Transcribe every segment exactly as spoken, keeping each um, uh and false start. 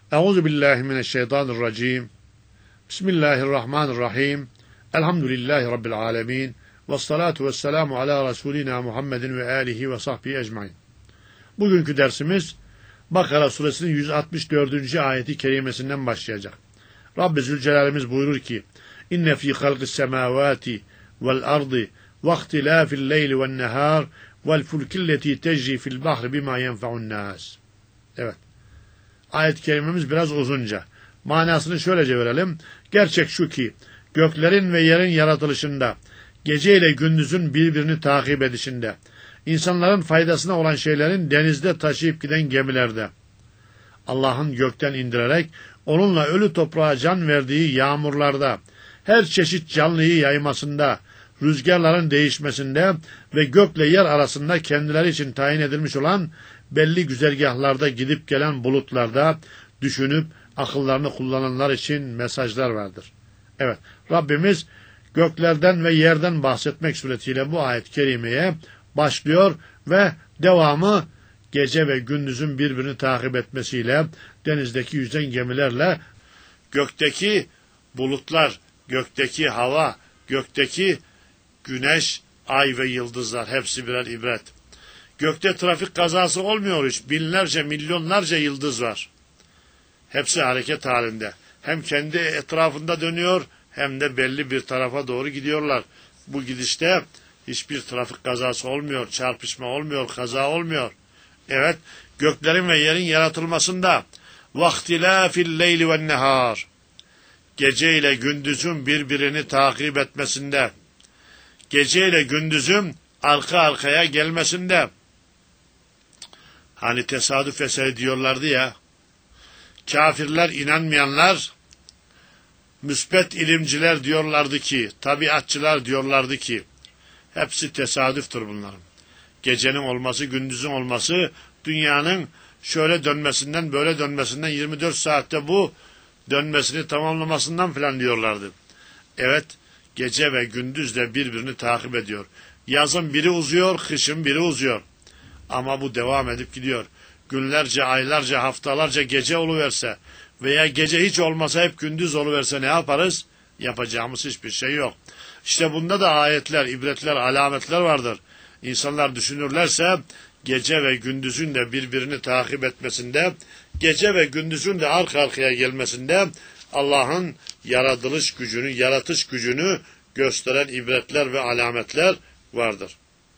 Euzu billahi mineşşeytanirracim. Bismillahirrahmanirrahim. Elhamdülillahi rabbil alamin. Ves salatu vesselamu ala Resulina Muhammedin ve alihi ve sahbihi ecmaîn. Bugünkü dersimiz Bakara suresinin yüz altmış dördüncü ayeti kerimesinden başlayacak. Rabbi Zülcelal'imiz buyurur ki: İnne fî halqis semâvâti vel ardı ve ihtilâfil leyli ven nehâr vel fulkilleti tecri fil bahri bima yenfe'un nâs. Evet. Ayet-i kerimemiz biraz uzunca. Manasını şöylece verelim. Gerçek şu ki, göklerin ve yerin yaratılışında, gece ile gündüzün birbirini takip edişinde, insanların faydasına olan şeylerin denizde taşıyıp giden gemilerde, Allah'ın gökten indirerek, onunla ölü toprağa can verdiği yağmurlarda, her çeşit canlıyı yaymasında, rüzgarların değişmesinde ve gökle yer arasında kendileri için tayin edilmiş olan belli güzergahlarda gidip gelen bulutlarda düşünüp akıllarını kullananlar için mesajlar vardır. Evet, Rabbimiz göklerden ve yerden bahsetmek suretiyle bu ayet-i kerimeye başlıyor ve devamı gece ve gündüzün birbirini takip etmesiyle, denizdeki yüzen gemilerle, gökteki bulutlar, gökteki hava, gökteki güneş, ay ve yıldızlar hepsi birer ibret. Gökte trafik kazası olmuyor hiç. Binlerce, milyonlarca yıldız var. Hepsi hareket halinde. Hem kendi etrafında dönüyor hem de belli bir tarafa doğru gidiyorlar. Bu gidişte hiçbir trafik kazası olmuyor, çarpışma olmuyor, kaza olmuyor. Evet, göklerin ve yerin yaratılmasında vaktilâfil leyli ven nehâr, gece ile gündüzün birbirini takip etmesinde, gece ile gündüzün arka arkaya gelmesinde, hani tesadüf eseri diyorlardı ya, kafirler, inanmayanlar, müsbet ilimciler diyorlardı ki, tabiatçılar diyorlardı ki, hepsi tesadüftür bunların. Gecenin olması, gündüzün olması, dünyanın şöyle dönmesinden, böyle dönmesinden, yirmi dört saatte bu dönmesini tamamlamasından filan diyorlardı. Evet, gece ve gündüz de birbirini takip ediyor. Yazın biri uzuyor, kışın biri uzuyor. Ama bu devam edip gidiyor. Günlerce, aylarca, haftalarca gece oluverse veya gece hiç olmasa hep gündüz oluverse ne yaparız? Yapacağımız hiçbir şey yok. İşte bunda da ayetler, ibretler, alametler vardır. İnsanlar düşünürlerse gece ve gündüzün de birbirini takip etmesinde, gece ve gündüzün de arka arkaya gelmesinde Allah'ın yaratılış gücünü, yaratış gücünü gösteren ibretler ve alametler vardır.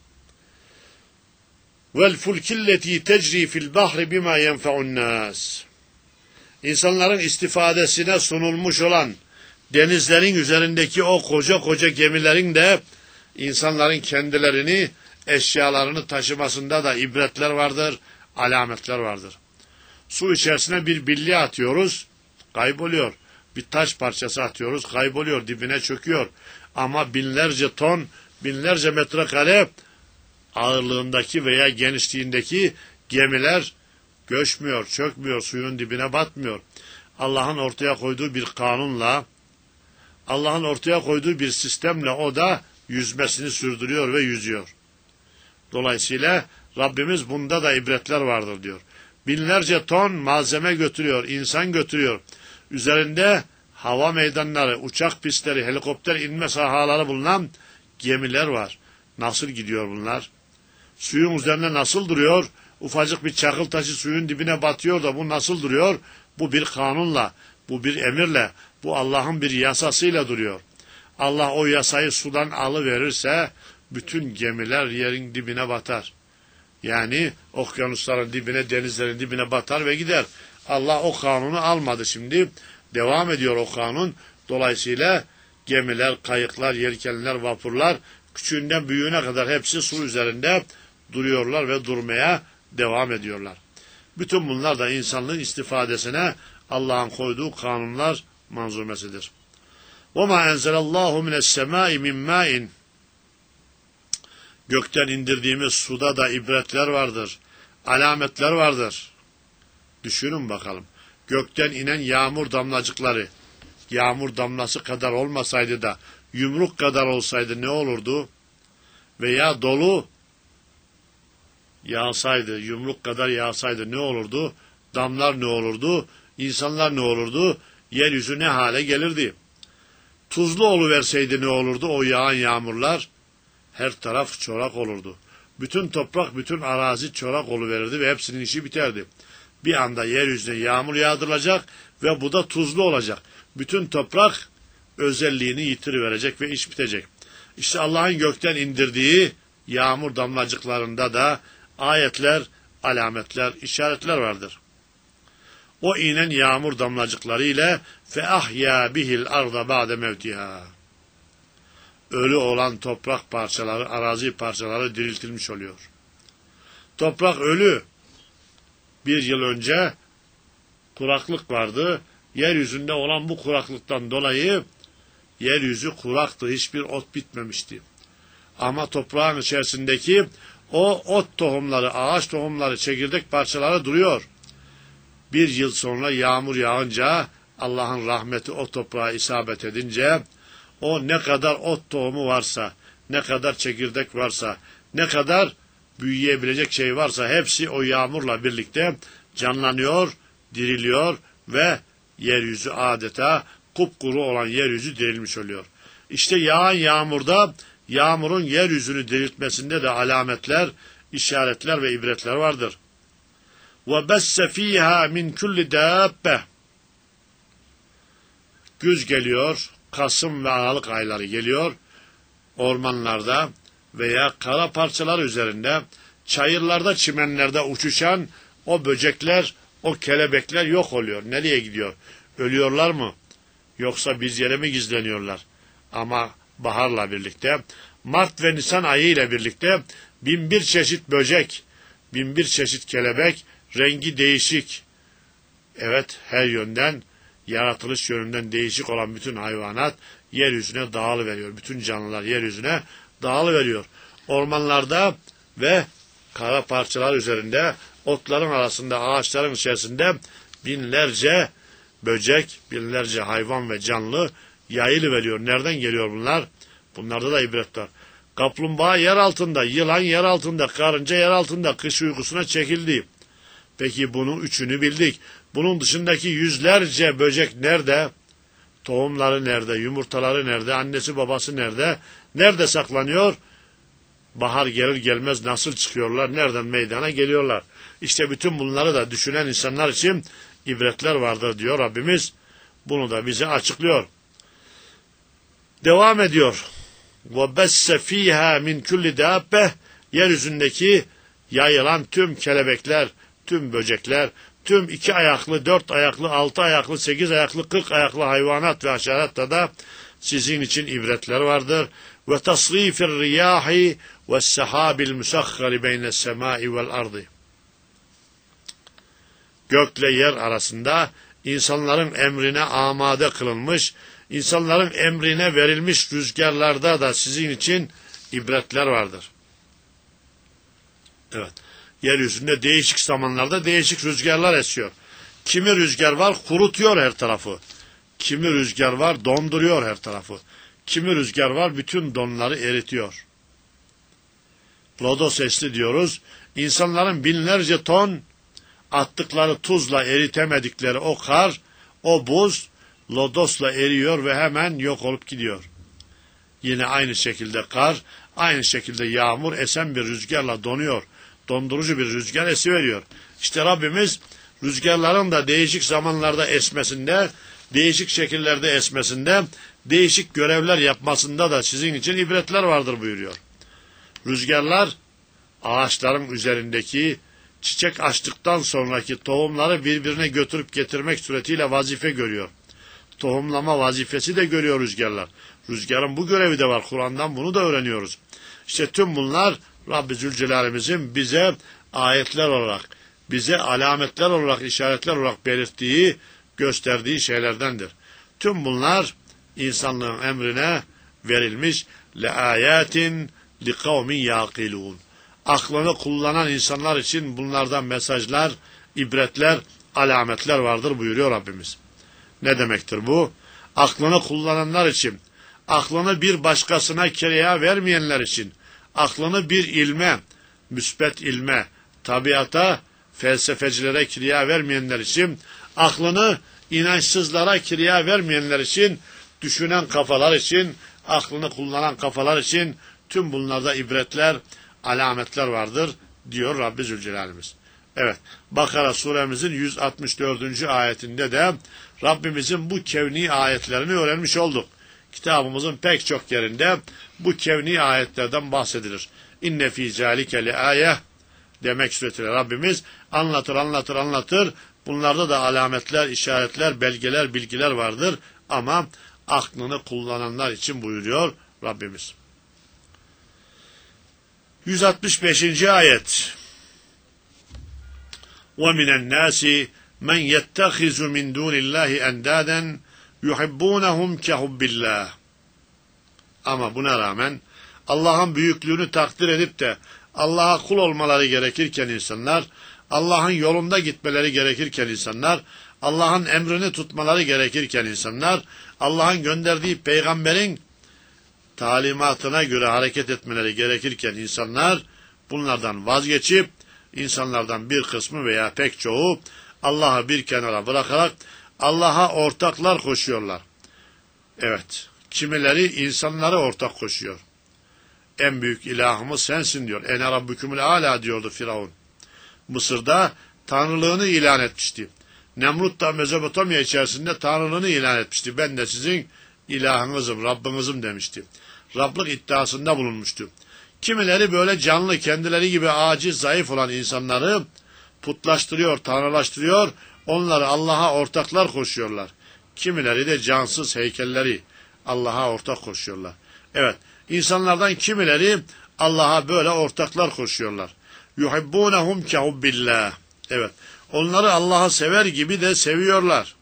Vel fulkilleti tecri fil bahri bima yenfe'un nas. İnsanların istifadesine sunulmuş olan denizlerin üzerindeki o koca koca gemilerin de insanların kendilerini, eşyalarını taşımasında da ibretler vardır, alametler vardır. Su içerisine bir bilye atıyoruz, kayboluyor. Bir taş parçası atıyoruz, kayboluyor, dibine çöküyor. Ama binlerce ton, binlerce metrekare ağırlığındaki veya genişliğindeki gemiler göçmüyor, çökmüyor, suyun dibine batmıyor. Allah'ın ortaya koyduğu bir kanunla, Allah'ın ortaya koyduğu bir sistemle o da yüzmesini sürdürüyor ve yüzüyor. Dolayısıyla Rabbimiz bunda da ibretler vardır diyor. Binlerce ton malzeme götürüyor, insan götürüyor. Üzerinde hava meydanları, uçak pistleri, helikopter inme sahaları bulunan gemiler var. Nasıl gidiyor bunlar? Suyun üzerinde nasıl duruyor? Ufacık bir çakıl taşı suyun dibine batıyor da bu nasıl duruyor? Bu bir kanunla, bu bir emirle, bu Allah'ın bir yasasıyla duruyor. Allah o yasayı sudan alıverirse bütün gemiler yerin dibine batar. Yani okyanusların dibine, denizlerin dibine batar ve gider. Allah o kanunu almadı şimdi. Devam ediyor o kanun. Dolayısıyla gemiler, kayıklar, yelkenler, vapurlar küçüğünden büyüğüne kadar hepsi su üzerinde duruyorlar ve durmaya devam ediyorlar. Bütün bunlar da insanlığın istifadesine Allah'ın koyduğu kanunlar manzumesidir. وَمَا أَنْزَلَ اللّٰهُ مِنَ السَّمَاءِ مِنْ مَاءٍ. Gökten indirdiğimiz suda da ibretler vardır, alametler vardır. Düşünün bakalım. Gökten inen yağmur damlacıkları, yağmur damlası kadar olmasaydı da yumruk kadar olsaydı ne olurdu? Veya dolu yağsaydı, yumruk kadar yağsaydı ne olurdu? Damlar ne olurdu? insanlar ne olurdu? Yeryüzü ne hale gelirdi? Tuzlu oluverseydi ne olurdu? O yağan yağmurlar her taraf çorak olurdu. Bütün toprak, bütün arazi çorak oluverirdi ve hepsinin işi biterdi. Bir anda yeryüzüne yağmur yağdırılacak ve bu da tuzlu olacak. Bütün toprak özelliğini yitiriverecek ve iş bitecek. İşte Allah'ın gökten indirdiği yağmur damlacıklarında da ayetler, alametler, işaretler vardır. O inen yağmur damlacıkları ile fe ahya bihil arda ba'de mevtiha. Ölü olan toprak parçaları, arazi parçaları diriltilmiş oluyor. Toprak ölü. Bir yıl önce kuraklık vardı. Yeryüzünde olan bu kuraklıktan dolayı yeryüzü kuraktı. Hiçbir ot bitmemişti. Ama toprağın içerisindeki o ot tohumları, ağaç tohumları, çekirdek parçaları duruyor. Bir yıl sonra yağmur yağınca, Allah'ın rahmeti o toprağa isabet edince, o ne kadar ot tohumu varsa, ne kadar çekirdek varsa, ne kadar büyüyebilecek şey varsa hepsi o yağmurla birlikte canlanıyor, diriliyor ve yeryüzü adeta kupkuru olan yeryüzü dirilmiş oluyor. İşte yağan yağmurda, yağmurun yeryüzünü diriltmesinde de alametler, işaretler ve ibretler vardır. وَبَسَّ ف۪يهَا مِنْ كُلِّ دَابَّةٍ. Güz geliyor, Kasım ve Aralık ayları geliyor. Ormanlarda veya kara parçalar üzerinde, çayırlarda, çimenlerde uçuşan o böcekler, o kelebekler yok oluyor. Nereye gidiyor? Ölüyorlar mı? Yoksa biz yere mi gizleniyorlar? Ama baharla birlikte, Mart ve Nisan ayı ile birlikte bin bir çeşit böcek, bin bir çeşit kelebek, rengi değişik. Evet, her yönden, yaratılış yönünden değişik olan bütün hayvanat yeryüzüne dağılıveriyor. Bütün canlılar yeryüzüne dağılıveriyor. Ormanlarda ve kara parçalar üzerinde, otların arasında, ağaçların içerisinde binlerce böcek, binlerce hayvan ve canlı yayılıveriyor. Nereden geliyor bunlar? Bunlarda da ibret var. Kaplumbağa yer altında, yılan yer altında, karınca yer altında, kış uykusuna çekildi. Peki bunun üçünü bildik. Bunun dışındaki yüzlerce böcek nerede? Tohumları nerede? Yumurtaları nerede? Annesi babası nerede? Nerede saklanıyor? Bahar gelir gelmez nasıl çıkıyorlar? Nereden meydana geliyorlar? İşte bütün bunları da düşünen insanlar için ibretler vardır diyor Rabbimiz. Bunu da bize açıklıyor. Devam ediyor. وَبَسَّ ف۪يهَا مِنْ كُلِّ دَابَّةٍ. Yeryüzündeki yayılan tüm kelebekler, tüm böcekler, tüm iki ayaklı, dört ayaklı, altı ayaklı, sekiz ayaklı, kırk ayaklı hayvanat ve haşeratta da sizin için ibretler vardır. وَتَصْرِيفِ الرِّيَاحِ وَالسَّحَابِ الْمُسَخَّرِ بَيْنَ السَّمَاءِ وَالْأَرْضِ. Gökle yer arasında insanların emrine amade kılınmış, insanların emrine verilmiş rüzgarlarda da sizin için ibretler vardır. Evet. Yeryüzünde değişik zamanlarda değişik rüzgarlar esiyor. Kimi rüzgar var kurutuyor her tarafı. Kimi rüzgar var donduruyor her tarafı. Kimi rüzgar var bütün donları eritiyor. Lodos esli diyoruz. İnsanların binlerce ton attıkları tuzla eritemedikleri o kar, o buz lodosla eriyor ve hemen yok olup gidiyor. Yine aynı şekilde kar, aynı şekilde yağmur esen bir rüzgarla donuyor. Dondurucu bir rüzgar esiveriyor. İşte Rabbimiz rüzgarların da değişik zamanlarda esmesinde, değişik şekillerde esmesinde, değişik görevler yapmasında da sizin için ibretler vardır buyuruyor. Rüzgarlar ağaçların üzerindeki çiçek açtıktan sonraki tohumları birbirine götürüp getirmek suretiyle vazife görüyor. Tohumlama vazifesi de görüyor rüzgarlar. Rüzgarın bu görevi de var. Kur'an'dan bunu da öğreniyoruz. İşte tüm bunlar Rabbi Zülcelal'imizin bize ayetler olarak, bize alametler olarak, işaretler olarak belirttiği, gösterdiği şeylerdendir. Tüm bunlar insanlığın emrine verilmiş leayatin liqavmin yaqilun. Aklını kullanan insanlar için bunlardan mesajlar, ibretler, alametler vardır buyuruyor Rabbimiz. Ne demektir bu? Aklını kullananlar için, aklını bir başkasına kiraya vermeyenler için, aklını bir ilme, müsbet ilme, tabiata, felsefecilere kiraya vermeyenler için, aklını inançsızlara kirya vermeyenler için, düşünen kafalar için, aklını kullanan kafalar için tüm bunlarda ibretler, alametler vardır diyor Rabbi Zülcelal'imiz. Evet, Bakara suremizin yüz altmış dördüncü ayetinde de Rabbimizin bu kevni ayetlerini öğrenmiş olduk. Kitabımızın pek çok yerinde bu kevni ayetlerden bahsedilir. İnne fî zâlike li âyeh demek suretiyle Rabbimiz anlatır, anlatır, anlatır. Bunlarda da alametler, işaretler, belgeler, bilgiler vardır. Ama aklını kullananlar için buyuruyor Rabbimiz. yüz altmış beşinci ayet. وَمِنَ النَّاسِ مَنْ يَتَّخِذُ مِنْ دُونِ اللّٰهِ اَنْدَادًا يُحِبُّونَهُمْ كَحُبِّ اللّٰهِ. Ama buna rağmen Allah'ın büyüklüğünü takdir edip de Allah'a kul olmaları gerekirken insanlar, Allah'ın yolunda gitmeleri gerekirken insanlar, Allah'ın emrini tutmaları gerekirken insanlar, Allah'ın gönderdiği peygamberin talimatına göre hareket etmeleri gerekirken insanlar, bunlardan vazgeçip, insanlardan bir kısmı veya pek çoğu Allah'ı bir kenara bırakarak Allah'a ortaklar koşuyorlar. Evet, kimileri insanları ortak koşuyor. En büyük ilahımız sensin diyor. Ene rabbükümül âlâ diyordu Firavun. Mısır'da tanrılığını ilan etmişti. Nemrut da Mezopotamya içerisinde tanrılığını ilan etmişti. Ben de sizin ilahınızım, Rabbinizim demişti. Rablık iddiasında bulunmuştu. Kimileri böyle canlı, kendileri gibi aciz, zayıf olan insanları putlaştırıyor, tanrılaştırıyor, onları Allah'a ortaklar koşuyorlar. Kimileri de cansız heykelleri Allah'a ortak koşuyorlar. Evet, insanlardan kimileri Allah'a böyle ortaklar koşuyorlar. yuhibbûnehum kehubbillah. Evet, onları Allah'ı sever gibi de seviyorlar.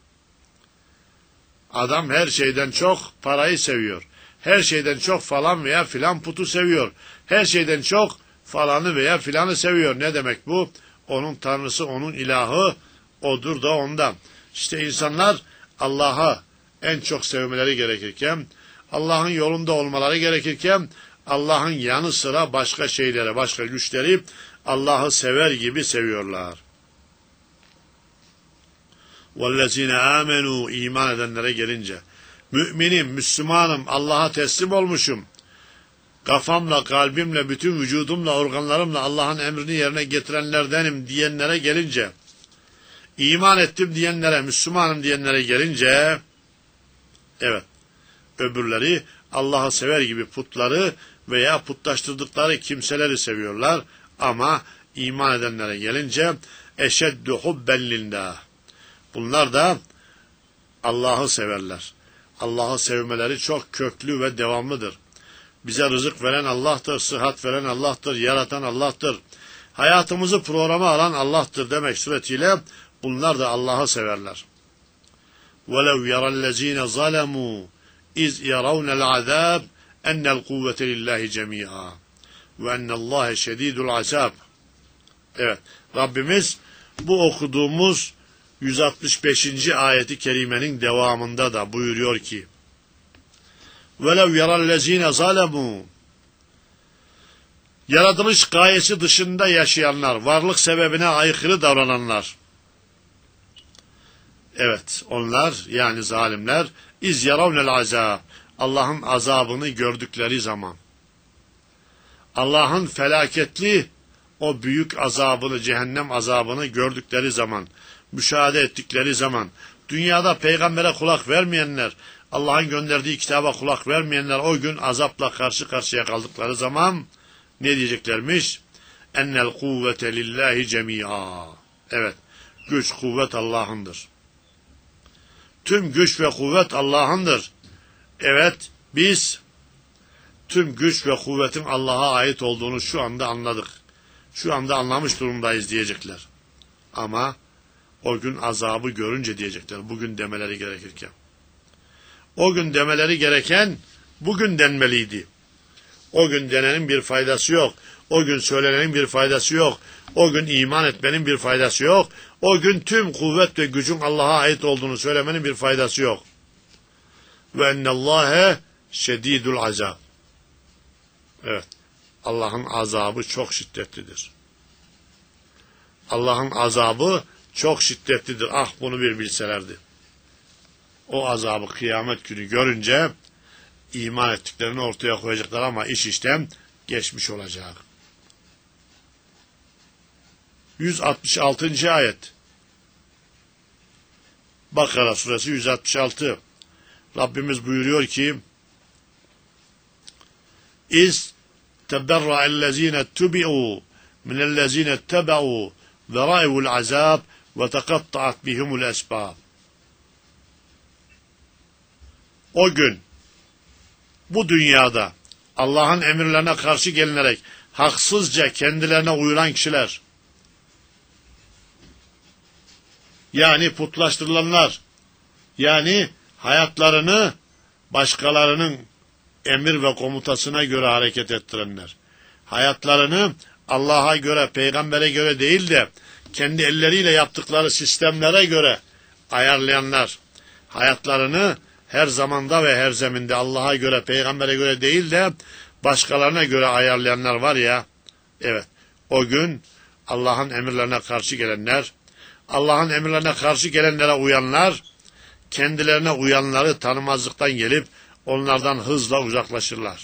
Adam her şeyden çok parayı seviyor. Her şeyden çok falan veya filan putu seviyor. Her şeyden çok falanı veya filanı seviyor. Ne demek bu? Onun tanrısı, onun ilahı odur da ondan. İşte insanlar Allah'ı en çok sevmeleri gerekirken, Allah'ın yolunda olmaları gerekirken, Allah'ın yanı sıra başka şeylere, başka güçleri Allah'ı sever gibi seviyorlar. وَالَّذِينَ آمَنُوا iman edenlere gelince, müminim, Müslümanım, Allah'a teslim olmuşum, kafamla, kalbimle, bütün vücudumla, organlarımla Allah'ın emrini yerine getirenlerdenim diyenlere gelince, iman ettim diyenlere, Müslümanım diyenlere gelince, evet, öbürleri Allah'ı sever gibi putları veya putlaştırdıkları kimseleri seviyorlar. Ama iman edenlere gelince, eşeddu hubben lillah. Bunlar da Allah'ı severler. Allah'ı sevmeleri çok köklü ve devamlıdır. Bize rızık veren Allah'tır, sıhhat veren Allah'tır, yaratan Allah'tır. Hayatımızı programa alan Allah'tır demek suretiyle bunlar da Allah'ı severler. وَلَوْ يَرَى الَّذ۪ينَ ظَلَمُوا اِذْ يَرَوْنَ الْعَذَابِ اَنَّ الْقُوَّةَ لِلّٰهِ جَمِيعًا وَاَنَّ اللّٰهَ شَد۪يدُ الْعَذَابِ. Evet, Rabbimiz bu okuduğumuz yüz altmış beşinci ayeti kerimenin devamında da buyuruyor ki, وَلَوْ يَرَى الَّذ۪ينَ ظَلَمُوا yaratılış gayesi dışında yaşayanlar, varlık sebebine aykırı davrananlar, evet, onlar yani zalimler, iz yaravnel azab, Allah'ın azabını gördükleri zaman, Allah'ın felaketli o büyük azabını, cehennem azabını gördükleri zaman, müşahede ettikleri zaman, dünyada peygambere kulak vermeyenler, Allah'ın gönderdiği kitaba kulak vermeyenler o gün azapla karşı karşıya kaldıkları zaman ne diyeceklermiş? Ennel kuvvete lillahi cemi'a. Evet, güç, kuvvet Allah'ındır. Tüm güç ve kuvvet Allah'ındır. Evet, biz tüm güç ve kuvvetin Allah'a ait olduğunu şu anda anladık. Şu anda anlamış durumdayız diyecekler. Ama o gün azabı görünce diyecekler, bugün demeleri gerekirken. O gün demeleri gereken bugün denmeliydi. O gün denenin bir faydası yok. O gün söylenenin bir faydası yok. O gün iman etmenin bir faydası yok. O gün tüm kuvvet ve gücün Allah'a ait olduğunu söylemenin bir faydası yok. Ve ennallâhe şedîdul azab. Evet, Allah'ın azabı çok şiddetlidir. Allah'ın azabı çok şiddetlidir. Ah bunu bir bilselerdi. O azabı kıyamet günü görünce iman ettiklerini ortaya koyacaklar ama iş işten geçmiş olacak. yüz altmış altıncı ayet. Bakara suresi yüz altmış altı. Rabbimiz buyuruyor ki: İz teberra'ellezine tubi'u minellezine teba'u ve ra'ivul azab ve tekatta'at bihumul esbab. O gün bu dünyada Allah'ın emirlerine karşı gelinerek haksızca kendilerine uyulan kişiler, yani putlaştırılanlar, yani hayatlarını başkalarının emir ve komutasına göre hareket ettirenler, hayatlarını Allah'a göre, peygambere göre değil de kendi elleriyle yaptıkları sistemlere göre ayarlayanlar, hayatlarını her zamanda ve her zeminde Allah'a göre, peygambere göre değil de başkalarına göre ayarlayanlar var ya, evet, o gün Allah'ın emirlerine karşı gelenler, Allah'ın emirlerine karşı gelenlere uyanlar, kendilerine uyanları tanımazlıktan gelip onlardan hızla uzaklaşırlar.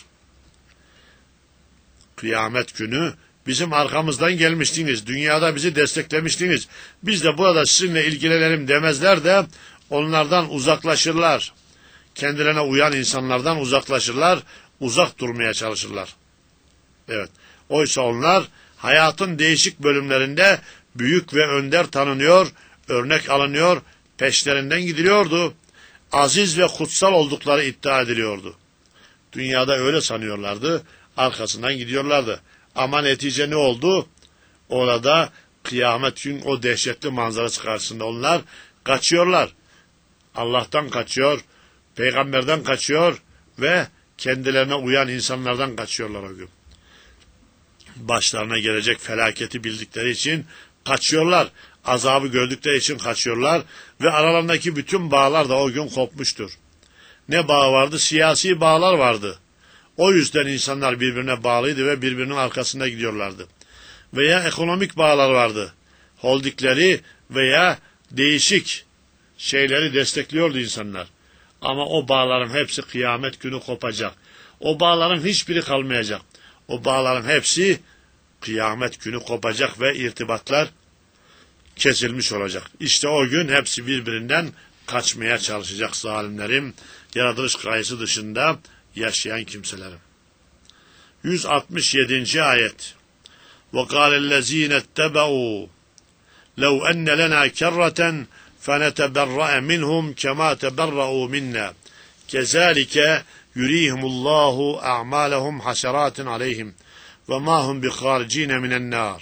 Kıyamet günü bizim arkamızdan gelmiştiniz, dünyada bizi desteklemiştiniz, biz de burada sizinle ilgilenelim demezler de onlardan uzaklaşırlar. Kendilerine uyan insanlardan uzaklaşırlar, uzak durmaya çalışırlar. Evet, oysa onlar hayatın değişik bölümlerinde büyük ve önder tanınıyor, örnek alınıyor, peşlerinden gidiliyordu. Aziz ve kutsal oldukları iddia ediliyordu. Dünyada öyle sanıyorlardı, arkasından gidiyorlardı. Ama netice ne oldu? Orada kıyamet gün o dehşetli manzarası karşısında onlar kaçıyorlar. Allah'tan kaçıyor, peygamberden kaçıyor ve kendilerine uyan insanlardan kaçıyorlar o gün. Başlarına gelecek felaketi bildikleri için kaçıyorlar. Azabı gördükleri için kaçıyorlar ve aralarındaki bütün bağlar da o gün kopmuştur. Ne bağ vardı? Siyasi bağlar vardı. O yüzden insanlar birbirine bağlıydı ve birbirinin arkasında gidiyorlardı. Veya ekonomik bağlar vardı. Holdikleri veya değişik şeyleri destekliyordu insanlar. Ama o bağların hepsi kıyamet günü kopacak. O bağların hiçbiri kalmayacak. O bağların hepsi kıyamet günü kopacak ve irtibatlar kesilmiş olacak. İşte o gün hepsi birbirinden kaçmaya çalışacak zalimlerin, yaratılış gayesi dışında yaşayan kimselerin. yüz altmış yedinci ayet. وَقَالَ الَّذ۪ينَ اتَّبَعُوا لَوْ أَنَّ لَنَا كَرَّةً فَنَتَبَرَّأَ مِنْهُمْ كَمَا تَبَرَّؤُوا مِنَّا كَذَٰلِكَ يُرِيهِمُ اللّٰهُ أَعْمَالَهُمْ حَسَرَاتٍ عَلَيْهِمْ وَمَا هُمْ بِخَارِج۪ينَ مِنَ النَّارِ.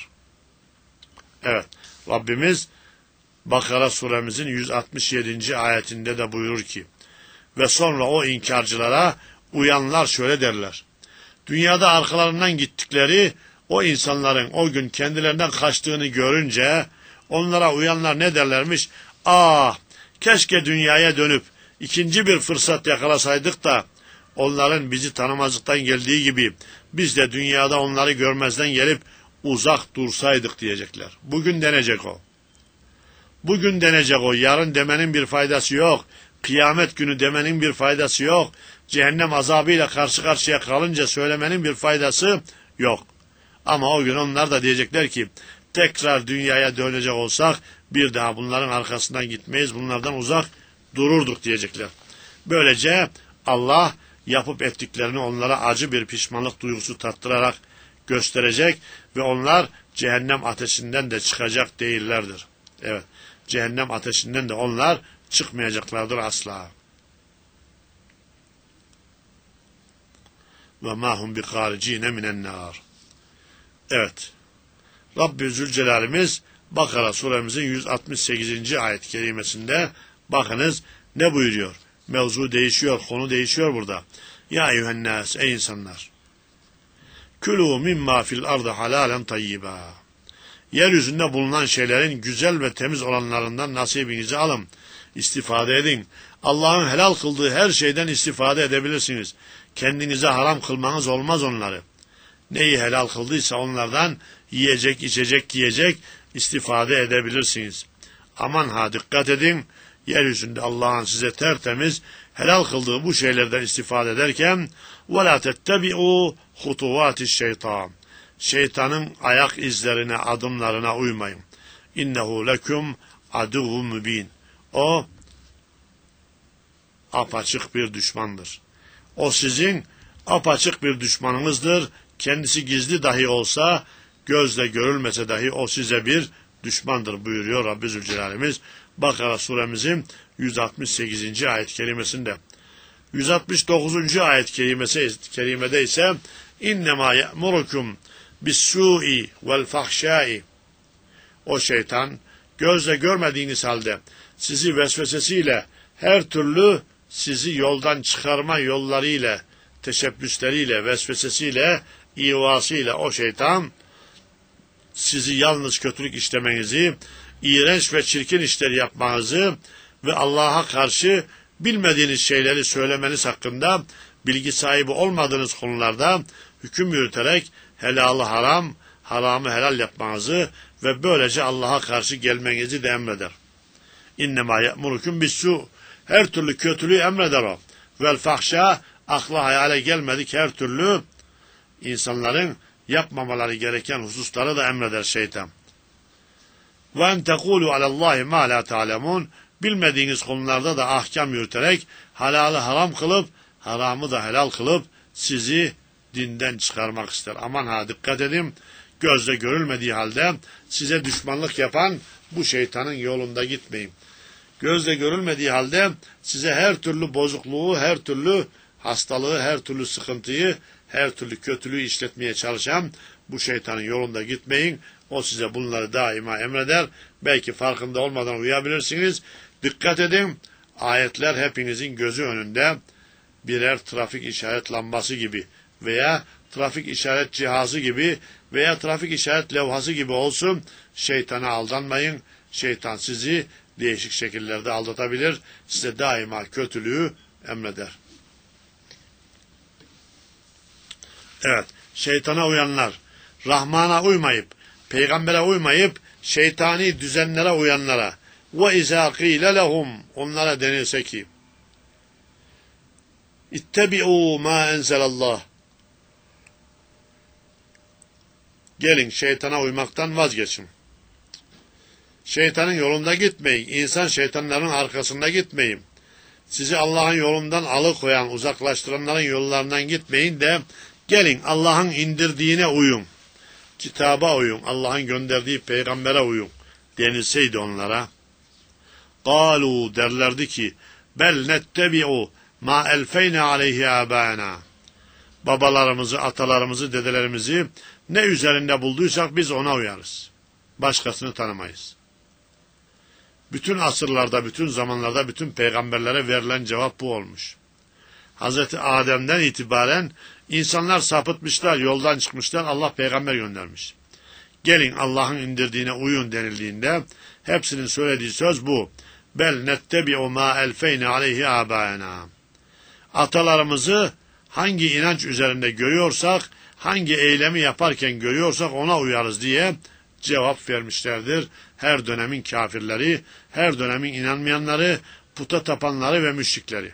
Evet, Rabbimiz Bakara suremizin yüz altmış yedinci ayetinde de buyurur ki: ve sonra o inkarcılara uyanlar şöyle derler. Dünyada arkalarından gittikleri o insanların o gün kendilerinden kaçtığını görünce onlara uyanlar ne derlermiş? Ah, keşke dünyaya dönüp ikinci bir fırsat yakalasaydık da onların bizi tanımazlıktan geldiği gibi biz de dünyada onları görmezden gelip uzak dursaydık diyecekler. Bugün denecek o. Bugün denecek o. Yarın demenin bir faydası yok. Kıyamet günü demenin bir faydası yok. Cehennem azabıyla karşı karşıya kalınca söylemenin bir faydası yok. Ama o gün onlar da diyecekler ki tekrar dünyaya dönecek olsak bir daha bunların arkasından gitmeyiz, bunlardan uzak dururduk diyecekler. Böylece Allah yapıp ettiklerini onlara acı bir pişmanlık duygusu tattırarak gösterecek ve onlar cehennem ateşinden de çıkacak değillerdir. Evet, cehennem ateşinden de onlar çıkmayacaklardır asla. Ve ma hum biharicine minen nar. Evet. Rabbi Zülcelal'imiz Bakara suremizin yüz altmış sekizinci ayet-i kerimesinde bakınız ne buyuruyor? Mevzu değişiyor, konu değişiyor burada. Ya eyyühennâs, ey insanlar. Külû mimma fil ardı halalen tayyiba. Yeryüzünde bulunan şeylerin güzel ve temiz olanlarından nasibinizi alın. İstifade edin. Allah'ın helal kıldığı her şeyden istifade edebilirsiniz. Kendinize haram kılmanız olmaz onları. Neyi helal kıldıysa onlardan yiyecek, içecek, giyecek istifade edebilirsiniz. Aman ha dikkat edin, yeryüzünde Allah'ın size tertemiz, helal kıldığı bu şeylerden istifade ederken وَلَا تَتَّبِعُوا خُطُوَاتِ الشَّيْطَانِ Şeytanın ayak izlerine, adımlarına uymayın. İnnehu lekum aduwwun mubin. O apaçık bir düşmandır. O sizin apaçık bir düşmanınızdır. Kendisi gizli dahi olsa, gözle görülmese dahi o size bir düşmandır buyuruyor Rabbi Zülcelal'imiz. Bakara suremizin yüz altmış sekizinci ayet kerimesinde. yüz altmış dokuzuncu ayet kerimesi, kerimede ise İnnemâ ye'murukum bis-sû'i vel-fahşâ'i O şeytan gözle görmediğiniz halde sizi vesvesesiyle her türlü sizi yoldan çıkarma yollarıyla, teşebbüsleriyle, vesvesesiyle, ivasıyla o şeytan sizi yalnız kötülük işlemenizi, iğrenç ve çirkin işleri yapmanızı ve Allah'a karşı bilmediğiniz şeyleri söylemeniz hakkında bilgi sahibi olmadığınız konularda hüküm yürüterek helalı haram, haramı helal yapmanızı ve böylece Allah'a karşı gelmenizi de emreder. İnnemâ ye'murukum bis-sû Her türlü kötülüğü emreder o. Vel fahşâ akla hayale gelmedik her türlü insanların yapmamaları gereken hususları da emreder şeytan. Ve en tekûlû alallâhi mâ lâ ta'lemûn Bilmediğiniz konularda da ahkam yürüterek halalı haram kılıp, haramı da helal kılıp sizi dinden çıkarmak ister. Aman ha dikkat edin, gözle görülmediği halde size düşmanlık yapan bu şeytanın yolunda gitmeyin. Gözle görülmediği halde size her türlü bozukluğu, her türlü hastalığı, her türlü sıkıntıyı, her türlü kötülüğü işletmeye çalışan bu şeytanın yolunda gitmeyin. O size bunları daima emreder. Belki farkında olmadan uyabilirsiniz. Dikkat edin, ayetler hepinizin gözü önünde birer trafik işaret lambası gibi veya trafik işaret cihazı gibi veya trafik işaret levhası gibi olsun. Şeytana aldanmayın. Şeytan sizi değişik şekillerde aldatabilir. Size daima kötülüğü emreder. Evet, şeytana uyanlar, Rahman'a uymayıp, peygambere uymayıp, şeytani düzenlere uyanlara ve izâ qîle lehum onlara denilse ki İttebi'û mâ enzelallah Gelin şeytana uymaktan vazgeçin. Şeytanın yolunda gitmeyin. İnsan şeytanların arkasında gitmeyin. Sizi Allah'ın yolundan alıkoyan, uzaklaştıranların yollarından gitmeyin de gelin Allah'ın indirdiğine uyun. Kitaba uyun. Allah'ın gönderdiği peygambere uyun. Denilseydi onlara. قَالُوا derlerdi ki bel nettebi'u ma elfeyne aleyhi âbâna Babalarımızı, atalarımızı, dedelerimizi ne üzerinde bulduysak biz ona uyarız. Başkasını tanımayız. Bütün asırlarda, bütün zamanlarda, bütün peygamberlere verilen cevap bu olmuş. Hazreti Adem'den itibaren insanlar sapıtmışlar, yoldan çıkmışlar, Allah peygamber göndermiş. Gelin Allah'ın indirdiğine uyun denildiğinde hepsinin söylediği söz bu. Bel nettebi'u ma elfeyne aleyhi âbâena Atalarımızı hangi inanç üzerinde görüyorsak, hangi eylemi yaparken görüyorsak ona uyarız diye cevap vermişlerdir. Her dönemin kafirleri, her dönemin inanmayanları, puta tapanları ve müşrikleri.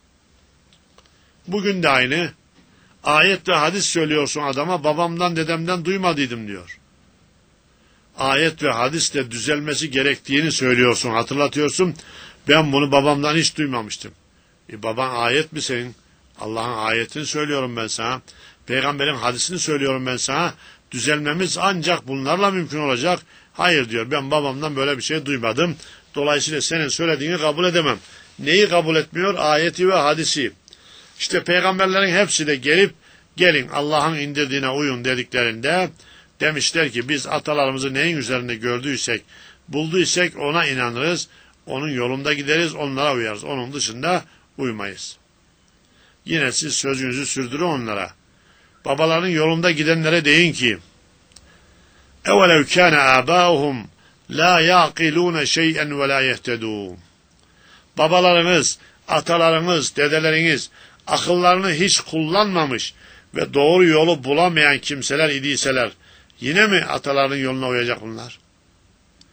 Bugün de aynı. Ayet ve hadis söylüyorsun adama, babamdan dedemden duymadıydım diyor. Ayet ve hadisle düzelmesi gerektiğini söylüyorsun, hatırlatıyorsun. Ben bunu babamdan hiç duymamıştım. E baban ayet mi senin? Allah'ın ayetini söylüyorum ben sana. Peygamberin hadisini söylüyorum ben sana. Düzelmemiz ancak bunlarla mümkün olacak. Hayır diyor, ben babamdan böyle bir şey duymadım. Dolayısıyla senin söylediğini kabul edemem. Neyi kabul etmiyor? Ayeti ve hadisi. İşte peygamberlerin hepsi de gelip gelin Allah'ın indirdiğine uyun dediklerinde demişler ki biz atalarımızı neyin üzerinde gördüysek, bulduysak ona inanırız, onun yolunda gideriz, onlara uyarız. Onun dışında uymayız. Yine siz sözünüzü sürdürün onlara. Babaların yolunda gidenlere deyin ki اَوَلَوْ كَانَ آبَاؤُهُمْ لَا يَعْقِلُونَ شَيْئًا وَلَا يَهْتَدُونَ Babalarınız, atalarınız, dedeleriniz akıllarını hiç kullanmamış ve doğru yolu bulamayan kimseler idiyseler yine mi ataların yoluna uyacak bunlar?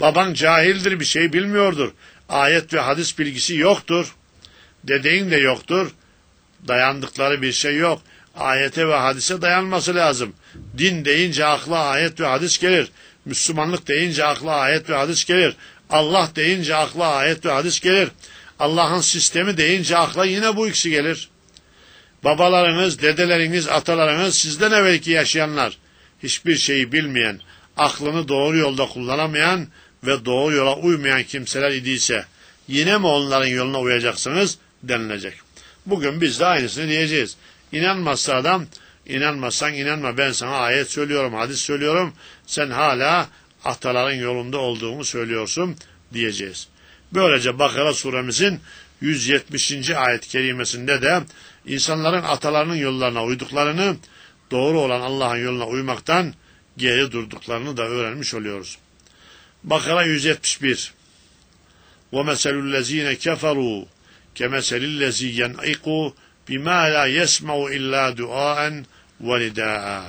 Baban cahildir, bir şey bilmiyordur. Ayet ve hadis bilgisi yoktur. Dedeğin de yoktur. Dayandıkları bir şey yok. Ayete ve hadise dayanması lazım. Din deyince akla ayet ve hadis gelir. Müslümanlık deyince akla ayet ve hadis gelir. Allah deyince akla ayet ve hadis gelir. Allah'ın sistemi deyince akla yine bu ikisi gelir. Babalarınız, dedeleriniz, atalarınız, sizden evvelki yaşayanlar, hiçbir şeyi bilmeyen, aklını doğru yolda kullanamayan ve doğru yola uymayan kimseler idiyse, yine mi onların yoluna uyacaksınız denilecek. Bugün biz de aynısını diyeceğiz. İnanmazsa adam, inanmazsan inanma, ben sana ayet söylüyorum, hadis söylüyorum, sen hala ataların yolunda olduğunu söylüyorsun diyeceğiz. Böylece Bakara suremizin yüz yetmişinci ayet-i kerimesinde de insanların atalarının yollarına uyduklarını, doğru olan Allah'ın yoluna uymaktan geri durduklarını da öğrenmiş oluyoruz. Bakara yüz yetmiş bir. وَمَسَلُ الَّذ۪ينَ كَفَرُوا كَمَسَلِ الَّذ۪ي يَنْعِقُوا بِمَا لَا يَسْمَعُ إِلَّا دُعَاءً وَنِدَاءً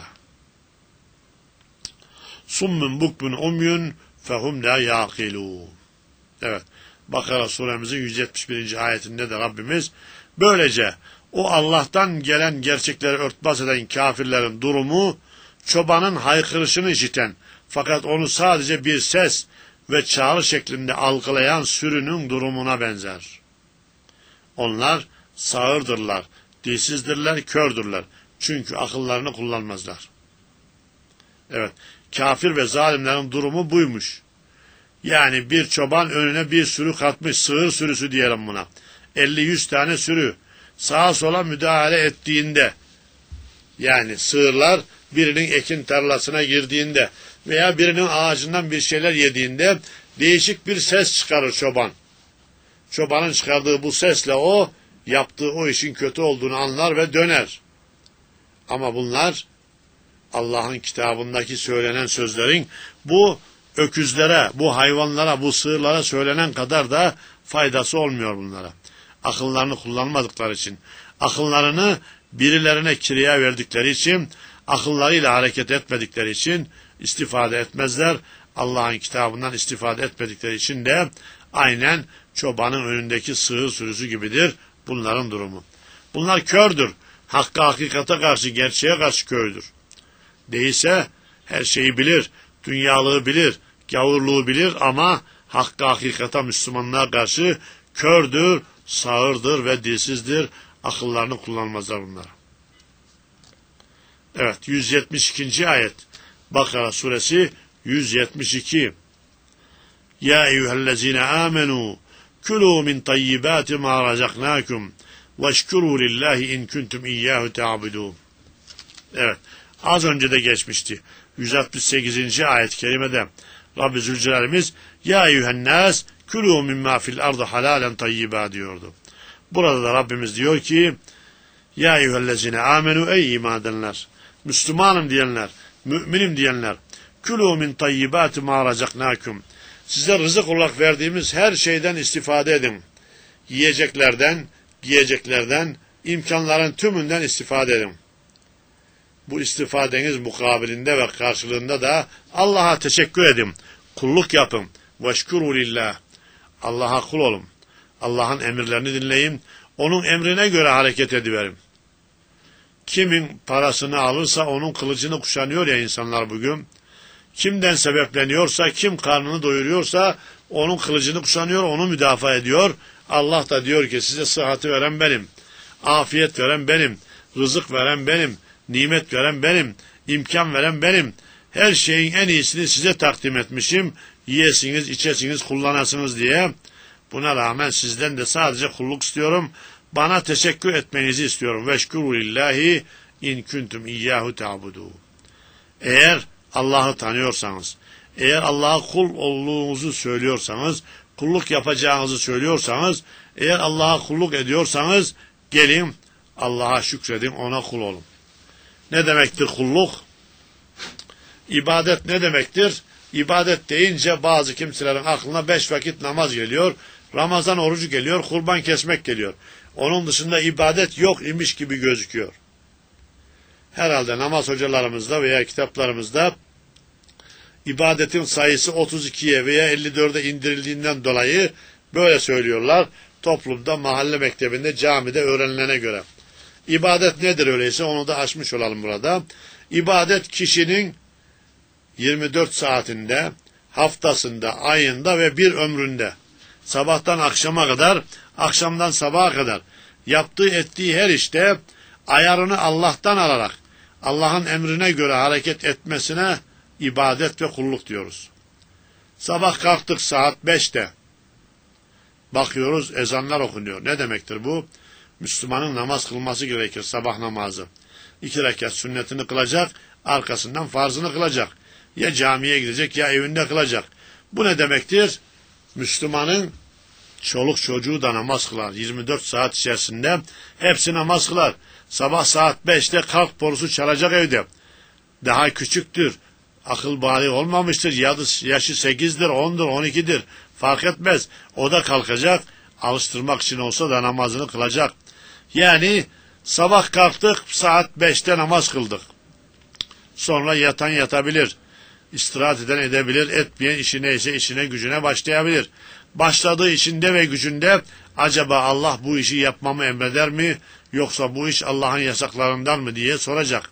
صُمٌّ بُكْمٌ عُمْيٌ فَهُمْ لَا يَعْقِلُونَ. Evet, Bakara suremizin yüz yetmiş birinci ayetinde de Rabbimiz böylece o Allah'tan gelen gerçekleri örtbas eden kafirlerin durumu, çobanın haykırışını işiten fakat onu sadece bir ses ve çağrı şeklinde algılayan sürünün durumuna benzer. Onlar sağırdırlar, dilsizdirler, kördürler. Çünkü akıllarını kullanmazlar. Evet, kafir ve zalimlerin durumu buymuş. Yani bir çoban önüne bir sürü katmış, sığır sürüsü diyelim buna. elli yüz tane sürü. Sağa sola müdahale ettiğinde, yani sığırlar birinin ekin tarlasına girdiğinde veya birinin ağacından bir şeyler yediğinde değişik bir ses çıkarır çoban. Çobanın çıkardığı bu sesle o, yaptığı o işin kötü olduğunu anlar ve döner. Ama bunlar Allah'ın kitabındaki söylenen sözlerin bu öküzlere, bu hayvanlara, bu sığırlara söylenen kadar da faydası olmuyor bunlara. Akıllarını kullanmadıkları için, akıllarını birilerine kiraya verdikleri için, akıllarıyla hareket etmedikleri için istifade etmezler. Allah'ın kitabından istifade etmedikleri için de aynen çobanın önündeki sığır sürüsü gibidir bunların durumu. Bunlar kördür. Hakka, hakikate karşı, gerçeğe karşı kördür. Değilse her şeyi bilir, dünyalığı bilir, gavurluğu bilir ama hakka, hakikate, Müslümanlığa karşı kördür, sağırdır ve dilsizdir. Akıllarını kullanmazlar bunlar. Evet, yüz yetmiş ikinci ayet. Bakara suresi yüz yetmiş iki. Ya eyyühellezine amenu külû min tayyibâti mâ razaknâkum veşkurû lillahi in kuntum iyyâhu te'abudûn. Evet, az önce de geçmişti. yüz altmış sekizinci ayet-i kerimede Rabbi Zülcelal'imiz ya eyyühennâs külû mimmâ fil ardı halâlen tayyibâ diyordu. Burada da Rabbimiz diyor ki ya eyyühellezine amenu ey iman edenler, Müslümanım diyenler, müminim diyenler, külû min tayyibâti mâ razaknâkum, size rızık olarak verdiğimiz her şeyden istifade edin. Yiyeceklerden, giyeceklerden, imkanların tümünden istifade edin. Bu istifadeniz mukabilinde ve karşılığında da Allah'a teşekkür edin. Kulluk yapın. Veşkuru lillah. Allah'a kul olun. Allah'ın emirlerini dinleyin. Onun emrine göre hareket ediverin. Kimin parasını alırsa onun kılıcını kuşanıyor ya insanlar bugün. Kimden sebepleniyorsa, kim karnını doyuruyorsa onun kılıcını kuşanıyor, onu müdafaa ediyor. Allah da diyor ki size sıhhati veren benim, afiyet veren benim, rızık veren benim, nimet veren benim, imkan veren benim. Her şeyin en iyisini size takdim etmişim. Yiyesiniz, içesiniz, kullanasınız diye. Buna rağmen sizden de sadece kulluk istiyorum. Bana teşekkür etmenizi istiyorum. Veşkuru lillahi in kuntum iyyahu ta'budu. Eğer Allah'ı tanıyorsanız, eğer Allah'a kul olduğunuzu söylüyorsanız, kulluk yapacağınızı söylüyorsanız, eğer Allah'a kulluk ediyorsanız gelin Allah'a şükredin, ona kul olun. Ne demektir kulluk? İbadet ne demektir? İbadet deyince bazı kimselerin aklına beş vakit namaz geliyor, Ramazan orucu geliyor, kurban kesmek geliyor. Onun dışında ibadet yok imiş gibi gözüküyor. Herhalde namaz hocalarımızda veya kitaplarımızda ibadetin sayısı otuz ikiye veya elli dörde indirildiğinden dolayı böyle söylüyorlar. Toplumda, mahalle mektebinde, camide öğrenilene göre. İbadet nedir öyleyse onu da açmış olalım burada. İbadet kişinin yirmi dört saatinde, haftasında, ayında ve bir ömründe, sabahtan akşama kadar, akşamdan sabaha kadar yaptığı ettiği her işte ayarını Allah'tan alarak Allah'ın emrine göre hareket etmesine ibadet ve kulluk diyoruz. Sabah kalktık saat beşte. Bakıyoruz ezanlar okunuyor. Ne demektir bu? Müslümanın namaz kılması gerekir, sabah namazı. İki rekat sünnetini kılacak, arkasından farzını kılacak. Ya camiye gidecek ya evinde kılacak. Bu ne demektir? Müslümanın çoluk çocuğu da namaz kılar. yirmi dört saat içerisinde hepsi namaz kılar. Sabah saat beşte kalk borusu çalacak evde. Daha küçüktür. Akıl bali olmamıştır. Yaşı sekizdir, ondur, on ikidir. Fark etmez. O da kalkacak. Alıştırmak için olsa da namazını kılacak. Yani sabah kalktık saat beşte namaz kıldık. Sonra yatan yatabilir. İstirahat eden edebilir. Etmeyen işi neyse işine gücüne başlayabilir. Başladığı işinde ve gücünde acaba Allah bu işi yapmamı emreder mi? Yoksa bu iş Allah'ın yasaklarından mı diye soracak.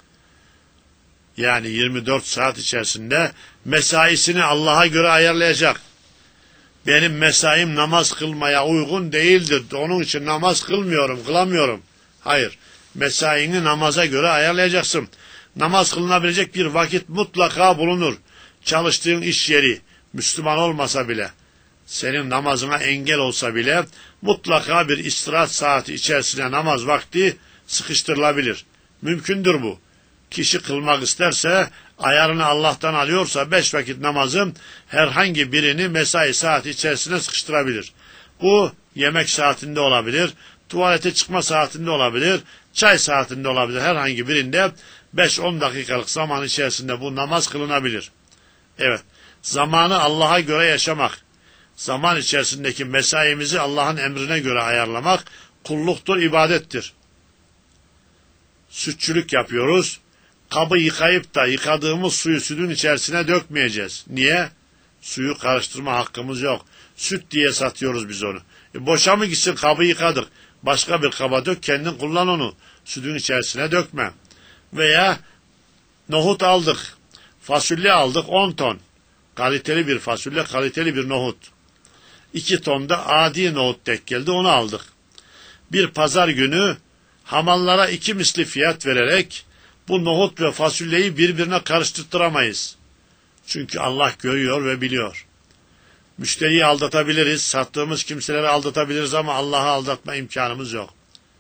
Yani yirmi dört saat içerisinde mesaisini Allah'a göre ayarlayacak. Benim mesaim namaz kılmaya uygun değildir. Onun için namaz kılmıyorum, kılamıyorum. Hayır. Mesaini namaza göre ayarlayacaksın. Namaz kılınabilecek bir vakit mutlaka bulunur. Çalıştığın iş yeri, Müslüman olmasa bile, senin namazına engel olsa bile, mutlaka bir istirahat saati içerisine namaz vakti sıkıştırılabilir. Mümkündür bu. Kişi kılmak isterse, ayarını Allah'tan alıyorsa, beş vakit namazın herhangi birini mesai saati içerisine sıkıştırabilir. Bu yemek saatinde olabilir, tuvalete çıkma saatinde olabilir, çay saatinde olabilir. Herhangi birinde beş on dakikalık zaman içerisinde bu namaz kılınabilir. Evet, zamanı Allah'a göre yaşamak, zaman içerisindeki mesaimizi Allah'ın emrine göre ayarlamak kulluktur, ibadettir. Sütçülük yapıyoruz. Kabı yıkayıp da yıkadığımız suyu sütün içerisine dökmeyeceğiz. Niye? Suyu karıştırma hakkımız yok. Süt diye satıyoruz biz onu. E boşa mı gitsin, kabı yıkadık. Başka bir kaba dök, kendin kullan onu. Sütün içerisine dökme. Veya nohut aldık. Fasulye aldık on ton. Kaliteli bir fasulye, kaliteli bir nohut. iki ton da adi nohut tek geldi, onu aldık. Bir pazar günü hamallara iki misli fiyat vererek bu nohut ve fasulyeyi birbirine karıştırtıramayız. Çünkü Allah görüyor ve biliyor. Müşteriyi aldatabiliriz, sattığımız kimseleri aldatabiliriz ama Allah'ı aldatma imkanımız yok.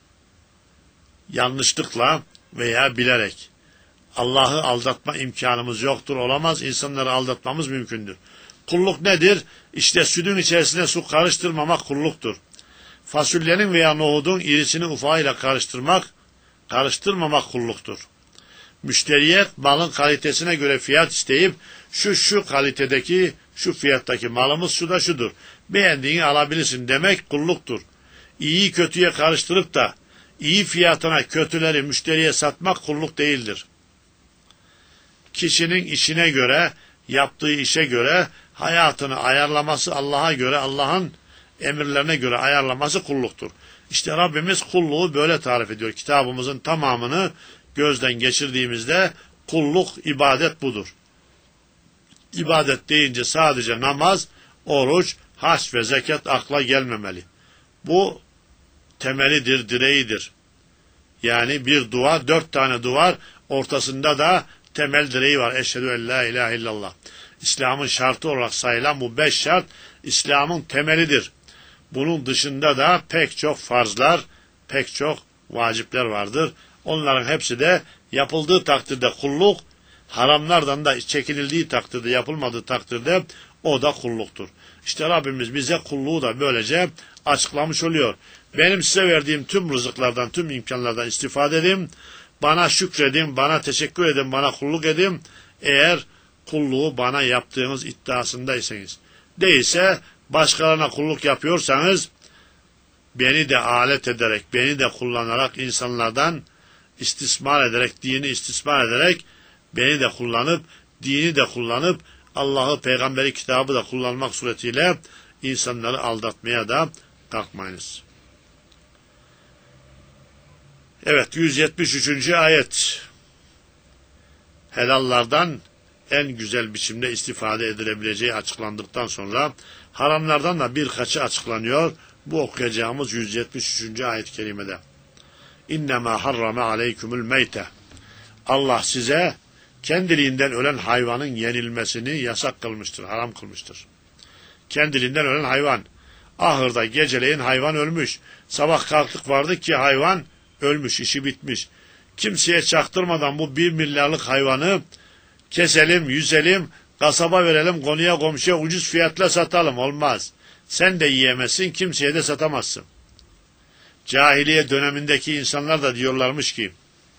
Yanlışlıkla veya bilerek Allah'ı aldatma imkanımız yoktur, olamaz. İnsanları aldatmamız mümkündür. Kulluk nedir? İşte sütün içerisine su karıştırmamak kulluktur. Fasulyenin veya nohudun irisini ufağıyla karıştırmak, karıştırmamak kulluktur. Müşteriye malın kalitesine göre fiyat isteyip şu şu kalitedeki, şu fiyattaki malımız şu da şudur, beğendiğini alabilirsin demek kulluktur. İyiyi kötüye karıştırıp da iyi fiyatına kötüleri müşteriye satmak kulluk değildir. Kişinin işine göre, yaptığı işe göre hayatını ayarlaması, Allah'a göre, Allah'ın emirlerine göre ayarlaması kulluktur. İşte Rabbimiz kulluğu böyle tarif ediyor. Kitabımızın tamamını gözden geçirdiğimizde kulluk, ibadet budur. İbadet deyince sadece namaz, oruç, hac ve zekat akla gelmemeli. Bu temelidir, direğidir. Yani bir duvar, dört tane duvar, ortasında da temel direği var. Eşhedü en la ilahe illallah. İslam'ın şartı olarak sayılan bu beş şart, İslam'ın temelidir. Bunun dışında da pek çok farzlar, pek çok vacipler vardır. Onların hepsi de yapıldığı takdirde kulluk, haramlardan da çekinildiği takdirde, yapılmadığı takdirde o da kulluktur. İşte Rabbimiz bize kulluğu da böylece açıklamış oluyor. Benim size verdiğim tüm rızıklardan, tüm imkanlardan istifade edin, bana şükredin, bana teşekkür edin, bana kulluk edin. Eğer kulluğu bana yaptığınız iddiasındaysanız. Değilse başkalarına kulluk yapıyorsanız, beni de alet ederek, beni de kullanarak insanlardan istismar ederek, dini istismar ederek, beni de kullanıp dini de kullanıp Allah'ı, peygamberi, kitabı da kullanmak suretiyle insanları aldatmaya da kalkmayınız. Evet, yüz yetmiş üçüncü ayet. Helallardan en güzel biçimde istifade edilebileceği açıklandıktan sonra haramlardan da birkaçı açıklanıyor. Bu okuyacağımız yüz yetmiş üçüncü ayet-i kerimede. İnnemâ harrame aleykümül meyte. Allah size kendiliğinden ölen hayvanın yenilmesini yasak kılmıştır, haram kılmıştır. Kendiliğinden ölen hayvan. Ahırda geceleyin hayvan ölmüş. Sabah kalktık vardı ki hayvan ölmüş, işi bitmiş. Kimseye çaktırmadan bu bir milyarlık hayvanı keselim, yüzelim, kasaba verelim, konuya komşuya ucuz fiyatla satalım. Olmaz. Sen de yiyemezsin, kimseye de satamazsın. Cahiliye dönemindeki insanlar da diyorlarmış ki,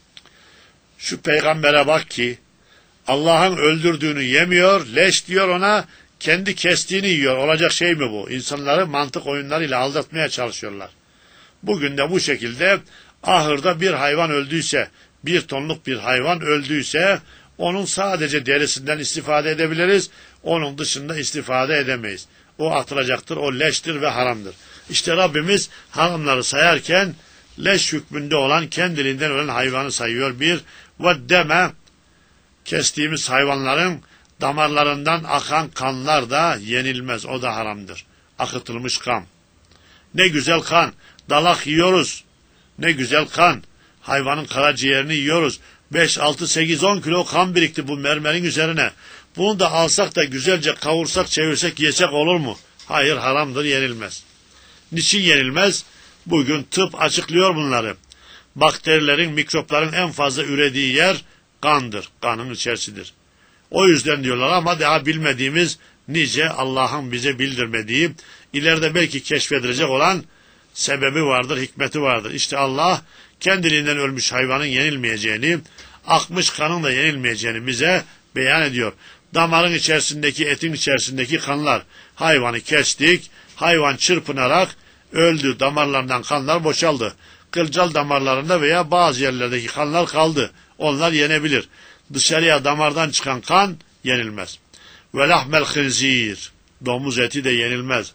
şu peygambere bak ki, Allah'ın öldürdüğünü yemiyor, leş diyor ona, kendi kestiğini yiyor. Olacak şey mi bu? İnsanları mantık oyunlarıyla aldatmaya çalışıyorlar. Bugün de bu şekilde ahırda bir hayvan öldüyse, bir tonluk bir hayvan öldüyse, onun sadece derisinden istifade edebiliriz, onun dışında istifade edemeyiz. O atılacaktır, o leştir ve haramdır. İşte Rabbimiz haramları sayarken leş hükmünde olan kendiliğinden ölen hayvanı sayıyor. Bir, ve deme, kestiğimiz hayvanların damarlarından akan kanlar da yenilmez, o da haramdır. Akıtılmış kan. Ne güzel kan, dalak yiyoruz. Ne güzel kan, hayvanın karaciğerini yiyoruz. beş, altı, sekiz, on kilo kan birikti bu mermerin üzerine. Bunu da alsak da güzelce kavursak, çevirsek, yesek olur mu? Hayır, haramdır, yenilmez. Niçin yenilmez? Bugün tıp açıklıyor bunları. Bakterilerin, mikropların en fazla ürediği yer kandır, kanın içerisidir. O yüzden diyorlar ama daha bilmediğimiz nice Allah'ın bize bildirmediği, ileride belki keşfedilecek olan sebebi vardır, hikmeti vardır. İşte Allah kendiliğinden ölmüş hayvanın yenilmeyeceğini, akmış kanın da yenilmeyeceğini bize beyan ediyor. Damarın içerisindeki, etin içerisindeki kanlar, hayvanı kestik, hayvan çırpınarak öldü, damarlarından kanlar boşaldı. Kılcal damarlarında veya bazı yerlerdeki kanlar kaldı. Onlar yenebilir. Dışarıya damardan çıkan kan yenilmez. Ve lahmel hınzir, domuz eti de yenilmez.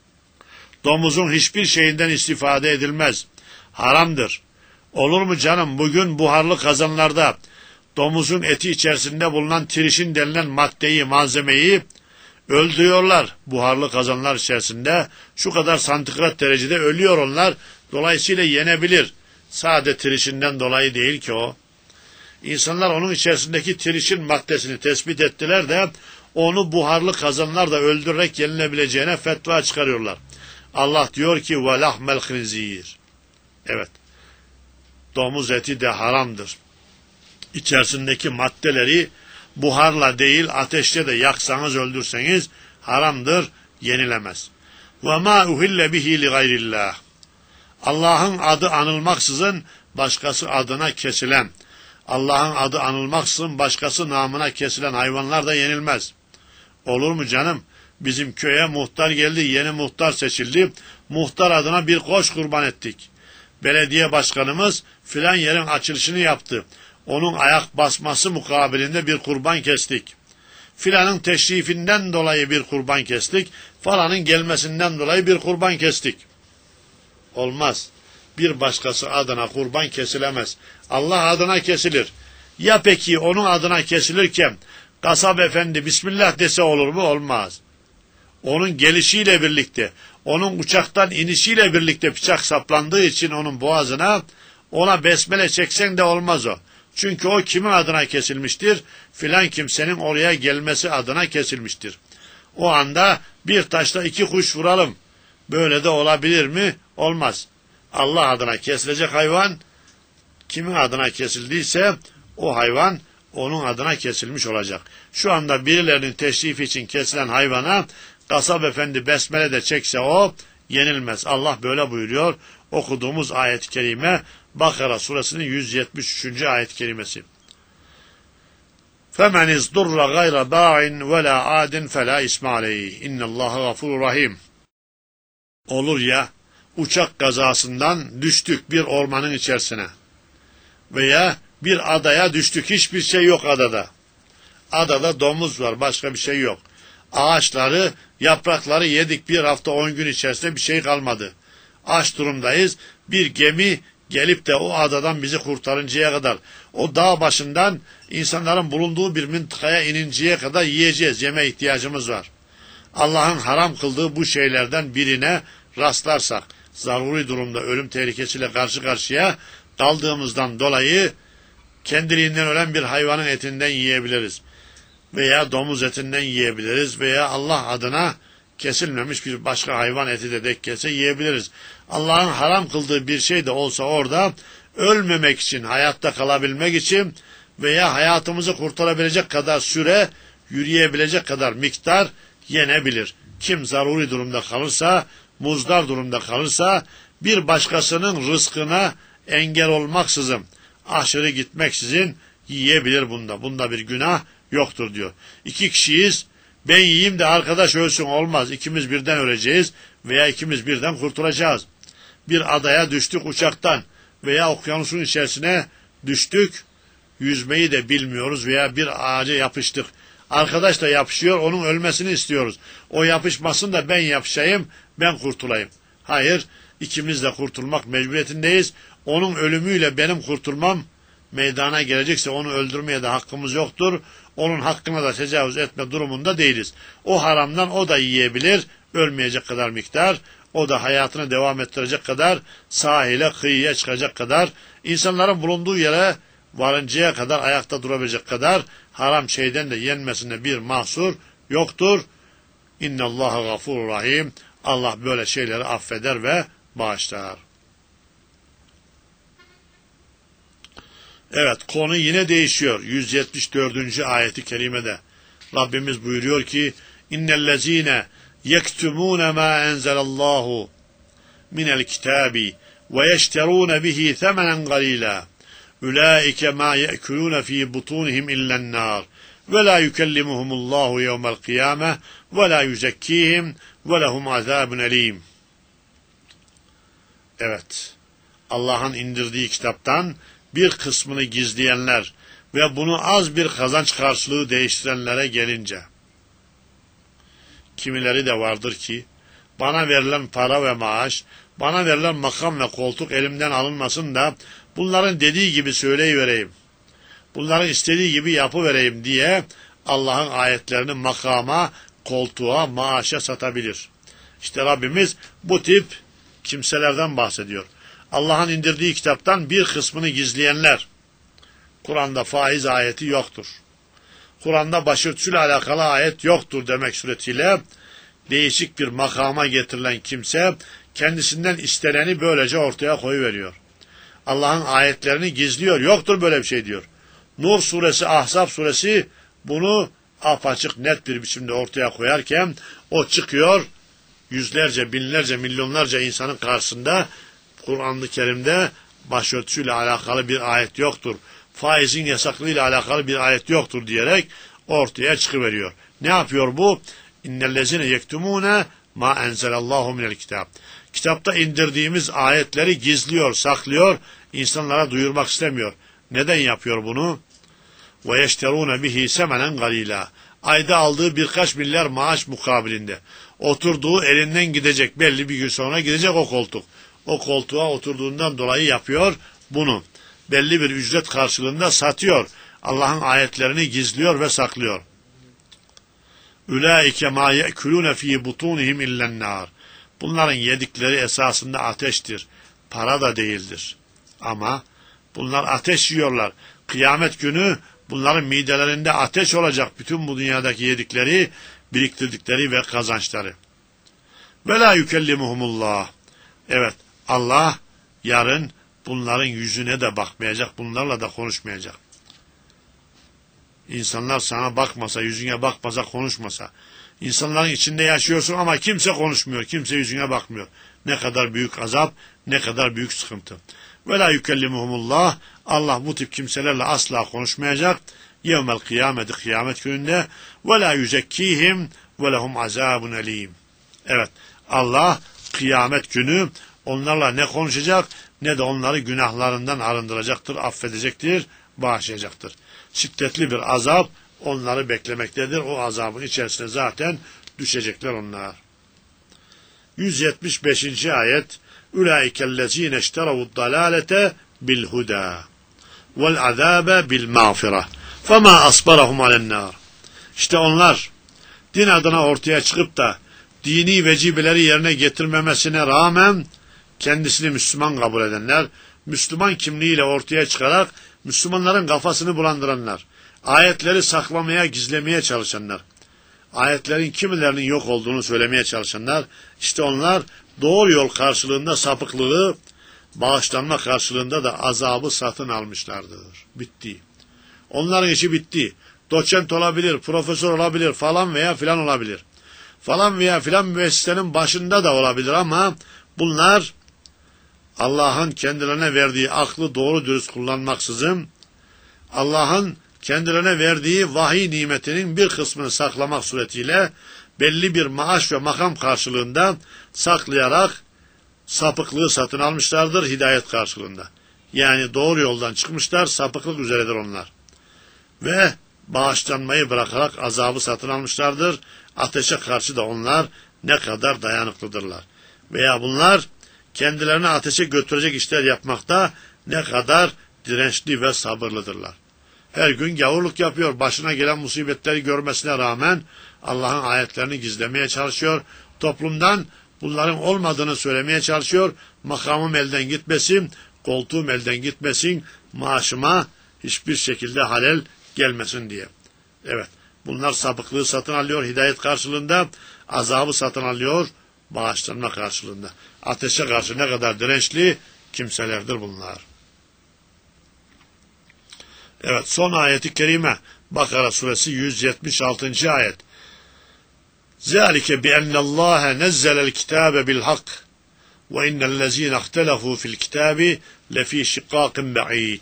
Domuzun hiçbir şeyinden istifade edilmez. Haramdır. Olur mu canım, bugün buharlı kazanlarda domuzun eti içerisinde bulunan trişin denilen maddeyi, malzemeyi öldürüyorlar. Buharlı kazanlar içerisinde şu kadar santigrat derecede ölüyor onlar. Dolayısıyla yenebilir. Sade trişinden dolayı değil ki o. İnsanlar onun içerisindeki trişin maddesini tespit ettiler de onu buharlı kazanlarda öldürerek yenilebileceğine fetva çıkarıyorlar. Allah diyor ki وَلَحْمَ الْخِنْزِيرِ. Evet. Domuz eti de haramdır. İçerisindeki maddeleri buharla değil ateşte de yaksanız öldürseniz haramdır, yenilemez. وَمَا اُهِلَّ بِهِ لِغَيْرِ اللّٰهِ. Allah'ın adı anılmaksızın başkası adına kesilen, Allah'ın adı anılmaksızın başkası namına kesilen hayvanlar da yenilmez. Olur mu canım? Bizim köye muhtar geldi, yeni muhtar seçildi. Muhtar adına bir koç kurban ettik. Belediye başkanımız filan yerin açılışını yaptı. Onun ayak basması mukabilinde bir kurban kestik. Filanın teşrifinden dolayı bir kurban kestik. Falanın gelmesinden dolayı bir kurban kestik. Olmaz. Bir başkası adına kurban kesilemez. Allah adına kesilir. Ya peki onun adına kesilirken kasap efendi Bismillah dese olur mu? Olmaz. Onun gelişiyle birlikte, onun uçaktan inişiyle birlikte bıçak saplandığı için onun boğazına, ona besmele çeksen de olmaz o. Çünkü o kimin adına kesilmiştir? Filan kimsenin oraya gelmesi adına kesilmiştir. O anda bir taşla iki kuş vuralım. Böyle de olabilir mi? Olmaz. Allah adına kesilecek hayvan, kimin adına kesildiyse o hayvan onun adına kesilmiş olacak. Şu anda birilerinin teşrifi için kesilen hayvana kasap efendi besmele de çekse o yenilmez. Allah böyle buyuruyor. Okuduğumuz ayet-i kerime Bakara suresinin yüz yetmiş üçüncü ayet-i kerimesi. فَمَنْ اِزْدُرَّ غَيْرَ بَاعٍ وَلَا عَادٍ فَلَا اِسْمَ عَلَيْهِ اِنَّ اللّٰهَ غَفُورٌ rahim. Olur ya, uçak kazasından düştük bir ormanın içerisine veya bir adaya düştük, hiçbir şey yok adada. Adada domuz var, başka bir şey yok. Ağaçları, yaprakları yedik, bir hafta on gün içerisinde bir şey kalmadı. Aç durumdayız. Bir gemi gelip de o adadan bizi kurtarıncaya kadar, o dağ başından insanların bulunduğu bir mıntıkaya ininceye kadar yiyeceğiz, yeme ihtiyacımız var. Allah'ın haram kıldığı bu şeylerden birine rastlarsak, zaruri durumda ölüm tehlikesiyle karşı karşıya kaldığımızdan dolayı kendiliğinden ölen bir hayvanın etinden yiyebiliriz. Veya domuz etinden yiyebiliriz veya Allah adına kesilmemiş bir başka hayvan eti de denk gelse yiyebiliriz. Allah'ın haram kıldığı bir şey de olsa orada ölmemek için, hayatta kalabilmek için veya hayatımızı kurtarabilecek kadar süre, yürüyebilecek kadar miktar yenebilir. Kim zaruri durumda kalırsa, muzdar durumda kalırsa, bir başkasının rızkına engel olmaksızın, aşırı gitmeksizin yiyebilir bunda. Bunda bir günah yoktur diyor. İki kişiyiz, ben yiyeyim de arkadaş ölsün olmaz. İkimiz birden öleceğiz veya ikimiz birden kurtulacağız. Bir adaya düştük uçaktan veya okyanusun içerisine düştük, yüzmeyi de bilmiyoruz veya bir ağaca yapıştık. Arkadaş da yapışıyor, onun ölmesini istiyoruz. O yapışmasın da ben yapışayım, ben kurtulayım. Hayır, ikimiz de kurtulmak mecburiyetindeyiz. Onun ölümüyle benim kurtulmam meydana gelecekse onu öldürmeye de hakkımız yoktur. Onun hakkına da tecavüz etme durumunda değiliz. O haramdan o da yiyebilir, ölmeyecek kadar miktar, o da hayatını devam ettirecek kadar, sahile, kıyıya çıkacak kadar, insanların bulunduğu yere varıncaya kadar, ayakta durabilecek kadar haram şeyden de yenmesinde bir mahsur yoktur. İnnallâhe gafurur rahim. Allah böyle şeyleri affeder ve bağışlar. Evet, konu yine değişiyor. yüz yetmiş dördüncü ayeti kerimede Rabbimiz buyuruyor ki innellezîne yektumûne mâ enzelallahu minel kitâbi ve yeşterûne bihi themenen galîlâ ulaike mâ ye'kulûne fî butûnihim illennâr ve lâ yükellimuhumullâhu yevmel kıyâmeh ve lâ yüzekkîhim ve lehum azâbun elîm. Evet, Allah'ın indirdiği kitaptan bir kısmını gizleyenler ve bunu az bir kazanç karşılığı değiştirenlere gelince, kimileri de vardır ki, bana verilen para ve maaş, bana verilen makam ve koltuk elimden alınmasın da, bunların dediği gibi söyleyivereyim, bunların istediği gibi yapıvereyim diye, Allah'ın ayetlerini makama, koltuğa, maaşa satabilir. İşte Rabbimiz bu tip kimselerden bahsediyor. Allah'ın indirdiği kitaptan bir kısmını gizleyenler. Kur'an'da faiz ayeti yoktur. Kur'an'da başörtüsüyle alakalı ayet yoktur demek suretiyle değişik bir makama getirilen kimse kendisinden isteneni böylece ortaya koyuveriyor. Allah'ın ayetlerini gizliyor. Yoktur böyle bir şey diyor. Nur suresi, Ahzab suresi bunu apaçık net bir biçimde ortaya koyarken o çıkıyor yüzlerce, binlerce, milyonlarca insanın karşısında Kur'an-ı Kerim'de başörtüsüyle alakalı bir ayet yoktur, faizin yasaklığıyla alakalı bir ayet yoktur diyerek ortaya çıkıveriyor. Ne yapıyor bu? İnnellezine yektumune ma enzelallahu minel kitab. Kitapta indirdiğimiz ayetleri gizliyor, saklıyor, insanlara duyurmak istemiyor. Neden yapıyor bunu? Ve yeşterune bihi semenen galila. Ayda aldığı birkaç milyar maaş mukabilinde. Oturduğu elinden gidecek, belli bir gün sonra gidecek o koltuk. O koltuğa oturduğundan dolayı yapıyor bunu. Belli bir ücret karşılığında satıyor. Allah'ın ayetlerini gizliyor ve saklıyor. Ulaike ma ye'kulûne fî butûnihim illennâr. Bunların yedikleri esasında ateştir. Para da değildir. Ama bunlar ateş yiyorlar. Kıyamet günü bunların midelerinde ateş olacak. Bütün bu dünyadaki yedikleri, biriktirdikleri ve kazançları. Ve lâ yükellimuhumullah. Evet, Allah yarın bunların yüzüne de bakmayacak, bunlarla da konuşmayacak. İnsanlar sana bakmasa, yüzüne bakmasa, konuşmasa. İnsanların içinde yaşıyorsun ama kimse konuşmuyor, kimse yüzüne bakmıyor. Ne kadar büyük azap, ne kadar büyük sıkıntı. Ve la yükellimuhumullah. Allah bu tip kimselerle asla konuşmayacak. Yevmel kıyameti, kıyamet gününde. Ve la yüzekkihim ve lehum azabun elîm. Evet, Allah kıyamet günü onlarla ne konuşacak ne de onları günahlarından arındıracaktır, affedecektir, bağışlayacaktır. Şiddetli bir azap onları beklemektedir. O azabın içerisine zaten düşecekler onlar. yüz yetmiş beşinci ayet Ulaikellezine işteravud dalalete bil huda vel azabe bil mağfira fema asbarahum alennar. İşte onlar din adına ortaya çıkıp da dini vecibeleri yerine getirmemesine rağmen kendisini Müslüman kabul edenler, Müslüman kimliğiyle ortaya çıkarak Müslümanların kafasını bulandıranlar, ayetleri saklamaya, gizlemeye çalışanlar, ayetlerin kimilerinin yok olduğunu söylemeye çalışanlar, işte onlar doğru yol karşılığında sapıklığı, bağışlanma karşılığında da azabı satın almışlardır. Bitti. Onların işi bitti. Doçent olabilir, profesör olabilir, falan veya filan olabilir. Falan veya filan müessesenin başında da olabilir ama bunlar Allah'ın kendilerine verdiği aklı doğru dürüst kullanmaksızın, Allah'ın kendilerine verdiği vahiy nimetinin bir kısmını saklamak suretiyle belli bir maaş ve makam karşılığında saklayarak sapıklığı satın almışlardır hidayet karşılığında. Yani doğru yoldan çıkmışlar, sapıklık üzeredir onlar. Ve bağışlanmayı bırakarak azabı satın almışlardır. Ateşe karşı da onlar ne kadar dayanıklıdırlar. Veya bunlar kendilerini ateşe götürecek işler yapmakta ne kadar dirençli ve sabırlıdırlar. Her gün gavurluk yapıyor, başına gelen musibetleri görmesine rağmen Allah'ın ayetlerini gizlemeye çalışıyor, toplumdan bunların olmadığını söylemeye çalışıyor, makamım elden gitmesin, koltuğum elden gitmesin, maaşıma hiçbir şekilde halel gelmesin diye. Evet, bunlar sapıklığı satın alıyor hidayet karşılığında, azabı satın alıyor bağışlanma karşılığında. Ateşe karşı ne kadar dirençli kimselerdir bunlar. Evet, son ayeti kerime Bakara suresi yüz yetmiş altıncı ayet. Zalike bi ennallaha nezzelel kitabe bil hak ve innellezine ihtelefu fil kitabi lefi şikkakin ba'id.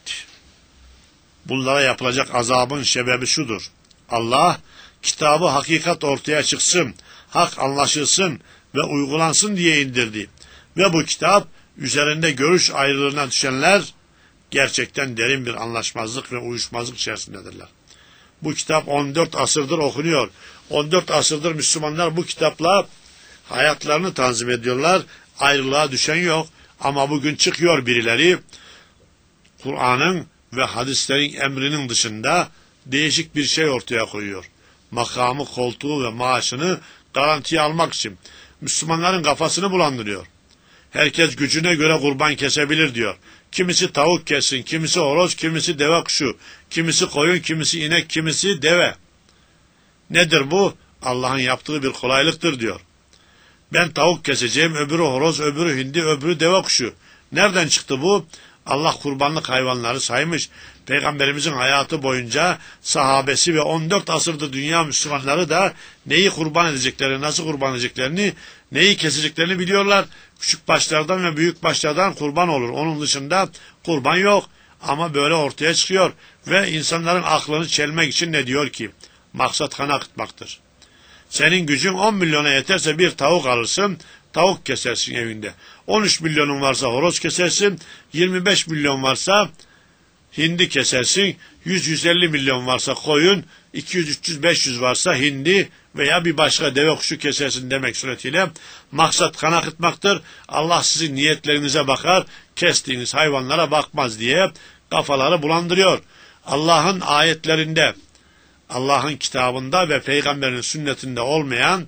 Bunlara yapılacak azabın sebebi şudur. Allah kitabı hakikat ortaya çıksın, hak anlaşılsın ve uygulansın diye indirdi. Ve bu kitap üzerinde görüş ayrılığına düşenler gerçekten derin bir anlaşmazlık ve uyuşmazlık içerisindedirler. Bu kitap on dört asırdır okunuyor. on dört asırdır Müslümanlar bu kitapla hayatlarını tanzim ediyorlar. Ayrılığa düşen yok. Ama bugün çıkıyor birileri Kur'an'ın ve hadislerin emrinin dışında değişik bir şey ortaya koyuyor. Makamı, koltuğu ve maaşını garantiye almak için Müslümanların kafasını bulandırıyor. Herkes gücüne göre kurban kesebilir diyor. Kimisi tavuk kessin, kimisi horoz, kimisi deve kuşu, kimisi koyun, kimisi inek, kimisi deve. Nedir bu? Allah'ın yaptığı bir kolaylıktır diyor. Ben tavuk keseceğim, öbürü horoz, öbürü hindi, öbürü deve kuşu. Nereden çıktı bu? Allah kurbanlık hayvanları saymış. Peygamberimizin hayatı boyunca sahabesi ve on dört asırdır dünya Müslümanları da neyi kurban edeceklerini, nasıl kurban edeceklerini, neyi keseceklerini biliyorlar. Küçük başlardan ve büyük başlardan kurban olur. Onun dışında kurban yok. Ama böyle ortaya çıkıyor. Ve insanların aklını çelmek için ne diyor ki? Maksat kan akıtmaktır. Senin gücün on milyona yeterse bir tavuk alırsın, tavuk kesersin evinde. on üç milyonun varsa horoz kesersin, yirmi beş milyon varsa hindi kesersin, yüz yüz elli milyon varsa koyun, iki yüz üç yüz beş yüz varsa hindi veya bir başka deve kuşu kesersin demek suretiyle maksat kan akıtmaktır. Allah sizin niyetlerinize bakar, kestiğiniz hayvanlara bakmaz diye kafaları bulandırıyor. Allah'ın ayetlerinde, Allah'ın kitabında ve peygamberin sünnetinde olmayan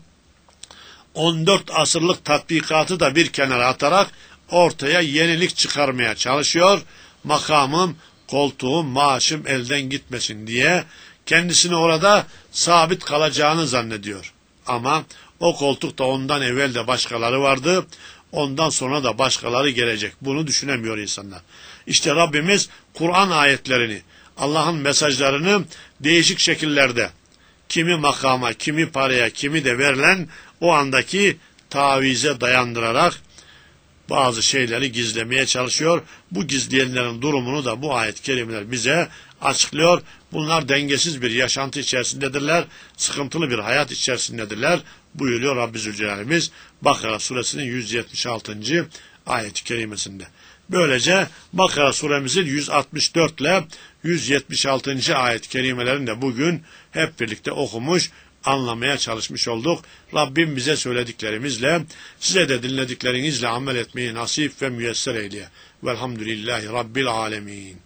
on dört asırlık tatbikatı da bir kenara atarak ortaya yenilik çıkarmaya çalışıyor. Makamım, koltuğum, maaşım elden gitmesin diye kendisini orada sabit kalacağını zannediyor. Ama o koltukta ondan evvel de başkaları vardı, ondan sonra da başkaları gelecek. Bunu düşünemiyor insanlar. İşte Rabbimiz Kur'an ayetlerini, Allah'ın mesajlarını değişik şekillerde, kimi makama, kimi paraya, kimi de verilen o andaki tavize dayandırarak bazı şeyleri gizlemeye çalışıyor. Bu gizleyenlerin durumunu da bu ayet-i kerimeler bize açıklıyor. Bunlar dengesiz bir yaşantı içerisindedirler, sıkıntılı bir hayat içerisindedirler buyuruyor Rabbi Zülcelal'imiz Bakara suresinin yüz yetmiş altıncı ayet-i kerimesinde. Böylece Bakara suremizin yüz altmış dört ile yüz yetmiş altıncı ayet-i kerimelerini de bugün hep birlikte okumuş, anlamaya çalışmış olduk. Rabbim bize söylediklerimizle, size de dinlediklerinizle amel etmeyi nasip ve müyesser eyleye. Velhamdülillahi Rabbil alemin.